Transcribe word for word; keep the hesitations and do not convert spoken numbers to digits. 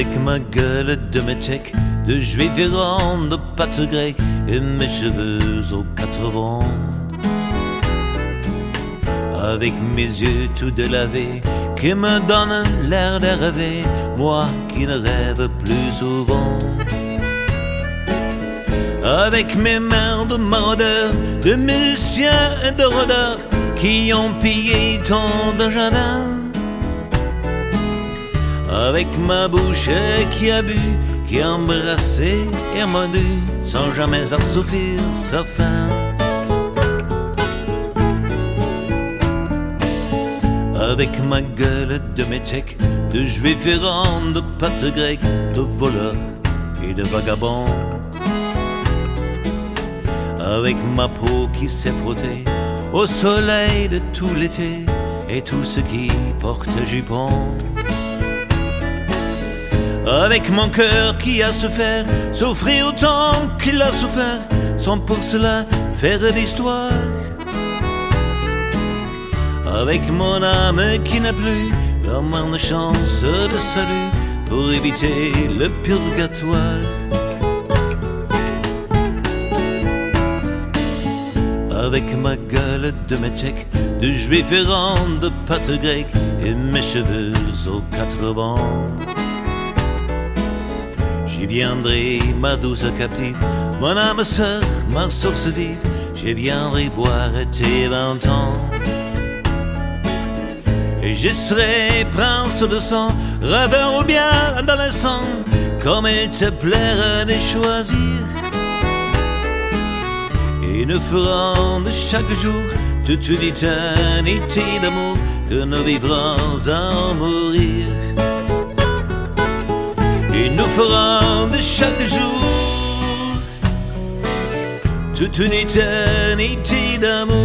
ma gueule de métèque, de juif errant, de pâte grecque et mes cheveux aux quatre vents. Avec mes yeux tout délavés qui me donnent l'air de rêver, moi qui ne rêve plus souvent. Avec mes mains de maraudeurs, de musiciens et de rôdeurs qui ont pillé tant de jardins. Avec ma bouche qui a bu, qui a embrassé et mordu, sans jamais assouvir sa faim. Avec ma gueule de métèque, de juif errant, de pâte grecque, de voleurs et de vagabonds. Avec ma peau qui s'est frottée au soleil de tout l'été et tout ce qui porte jupon. Avec mon cœur qui a souffert, souffrir autant qu'il a souffert, sans pour cela faire d'histoire. Avec mon âme qui n'a plus vraiment de chance de salut pour éviter le purgatoire. Avec ma gueule de métèque, de juif errant, de pâte grecque et mes cheveux aux quatre vents. J'y viendrai, ma douce captive, mon âme sœur, ma source vive. J'y viendrai boire tes vingt ans. Et je serai prince de sang, rêveur ou bien adolescent, comme il te plaira de choisir. Et nous ferons de chaque jour toute une éternité d'amour que nous vivrons à en mourir. Et nous ferons de chaque jour toute une éternité d'amour